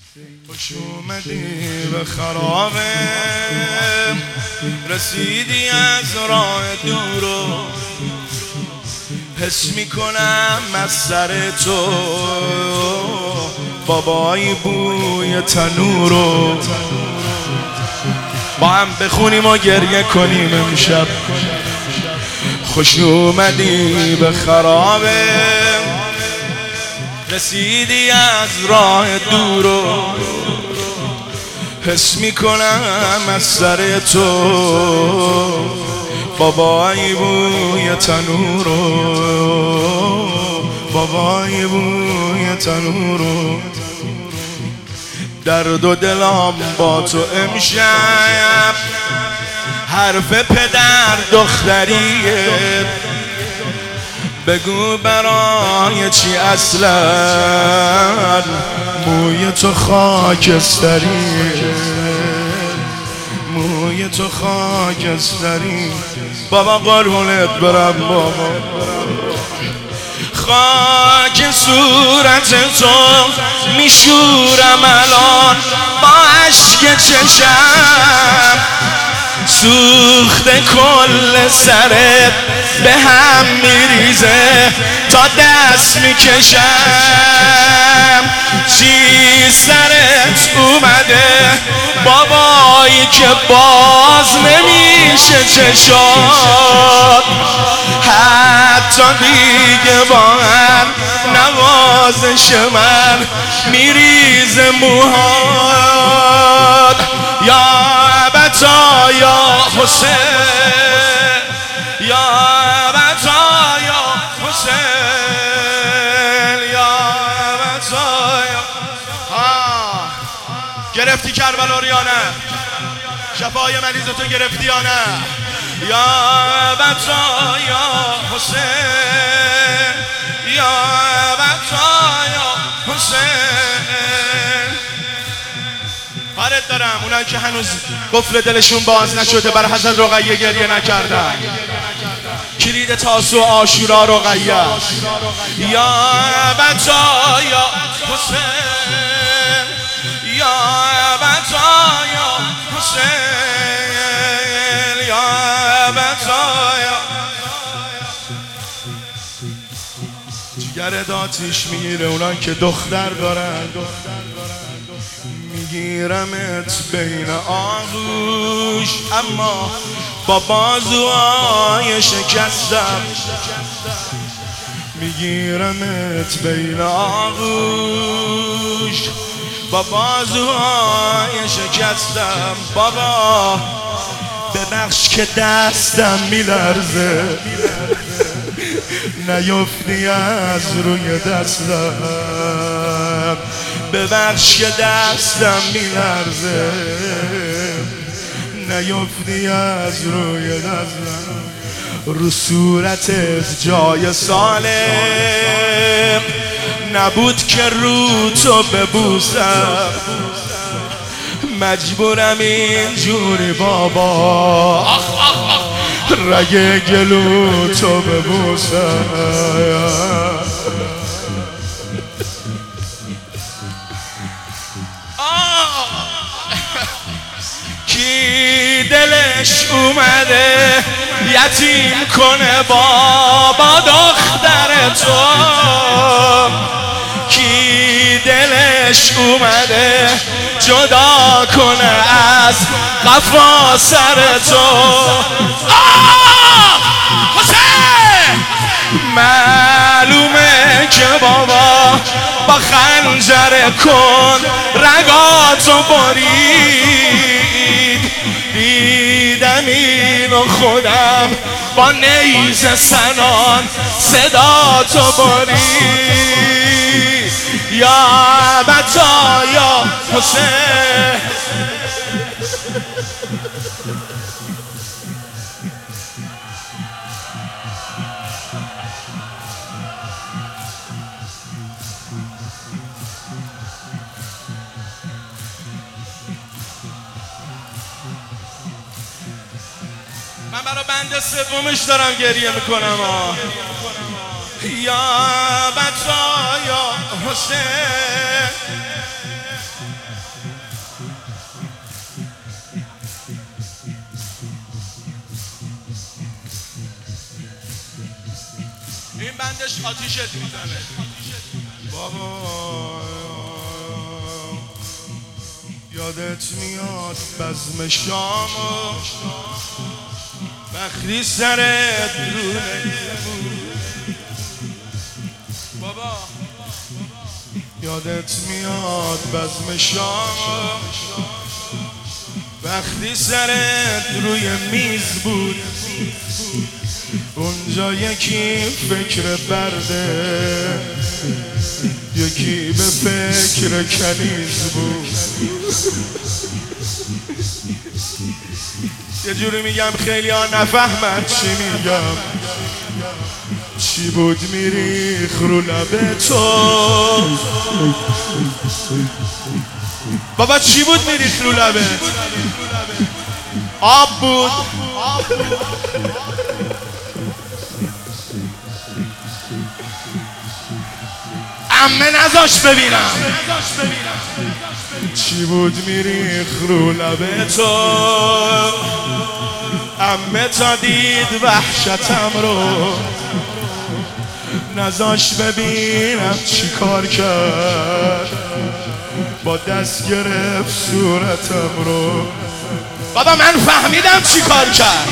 خوش اومدی به خرابه، رسیدی از راه دور و حس میکنم از سر تو بابایی بوی تنور رو با هم بخونیم و گریه کنیم امشب. خوش اومدی به خرابه، رسیدی از راه دور و حس میکنم از سر تو بابایی بوی تنور رو، بابایی بوی تنور رو. درد و دلم با تو امشب حرف پدر دختریه، بگو برای چی اصلا موی تو خاکستریه، موی تو خاکستری. بابا قربونت برم بابا، خاک صورت تو میشورم الان با عشق چشم، سوخته کل سرت به هم میریزه تا دست میکشم. چی سرت اومده بابایی که باز نمیشه چشات، حتی دیگه با هم نوازش من میریزه موهات. یا ابتا یا حسین، یا ابتا یا حسین، یا ابتا یا گرفتی کربلا رو یا نه؟ شفای مریض تو گرفتی یا نه؟ یا ابتا یا حسین، یا ابتا یا حسین. فرد دارم اونایی که هنوز قفل دلشون باز نشده بر حضرت رقیه گریه نکردن. کلید تاسو عاشورا رقیه. یا ابتا یا حسین، یا ابتا یا حسین، یا ابتا یا. جگر آتیش میگیره اونایی که دختر دارن، میگیرمت بین آغوش اما با بازوهای شکستم، میگیرمت بین آغوش با بازوهای شکستم. بابا ببخش که دستم میلرزه، نیفتی از روی دستم، ببخش که دستم میلرزه، نیفتی از روی دستم. رو صورتت جای سالم نبود که رو تو ببوسم، مجبورم اینجوری بابا رگ گلو تو ببوسم. کی دلش اومده یتیم کنه بابا دختر تو، کی دلش اومده جدا کنه از قفا سر تو. حسین معلومه که بابا با خنجر کن رگاتو برید، دیدم اینو خودم با نیزه سنان صداتو برید. یا ابتا یا حسین. من برای بند سومش دارم گریه میکنم. یا بچا یا حسین، خونش آتیشت میزنه. بابا یادت میاد بزم شام وقتی سرت رونه بابا یادت میاد بزم شام وقتی سرت روی میز بود اونجا یکی فکر برده یکی به فکر کنیز بود. یه جوری میگم خیلی ها نفهمن چی میگم. چی بود میریخ رو لب تو بابا؟ چی بود میریخ رو لبت؟ آب بود. عمه نذاش ببینم چی بود میریخ رو لب تو. عمه تا دید وحشتم رو نذاش ببینم چی کار کرد. با دست گرفت صورتم رو. بابا من فهمیدم چی کار کرد.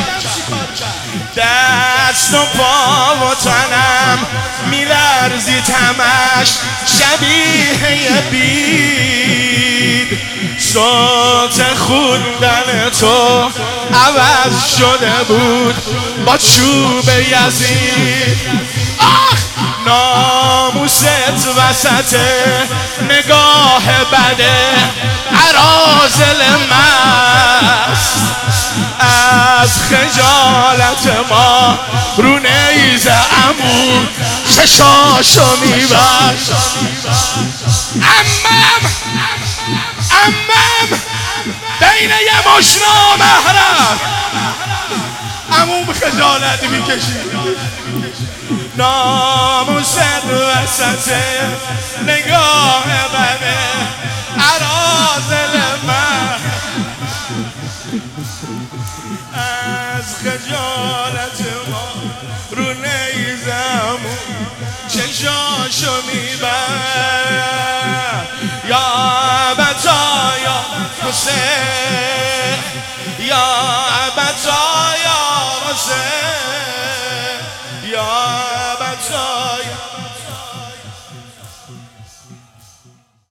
دست و پا و تنم میلرزید همش شبیه بید. صوت خوندن تو عوض شده بود با چوب یزید. آخ ناموست وسط نگاه بده عرازل مست از خجالت ما رو نیز عمو چشاشو میبست. عمم بین یه مشنا محرم عموم خجالت میکشید. ناموست وسط نگاه بده عرازل من از خجالت ما رو نیزم چشاشو میبر. یا ابتا یا حسین یا ابتا یا حسین